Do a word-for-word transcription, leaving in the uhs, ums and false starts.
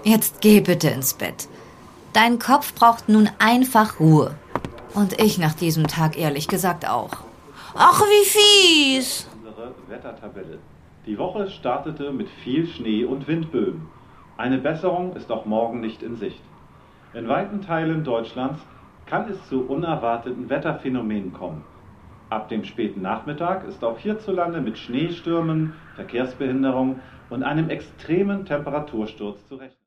Jetzt geh bitte ins Bett. Dein Kopf braucht nun einfach Ruhe. Und ich nach diesem Tag ehrlich gesagt auch. Ach, wie fies. Unsere Wettertabelle. Die Woche startete mit viel Schnee und Windböen. Eine Besserung ist auch morgen nicht in Sicht. In weiten Teilen Deutschlands kann es zu unerwarteten Wetterphänomenen kommen. Ab dem späten Nachmittag ist auch hierzulande mit Schneestürmen, Verkehrsbehinderung und einem extremen Temperatursturz zu rechnen.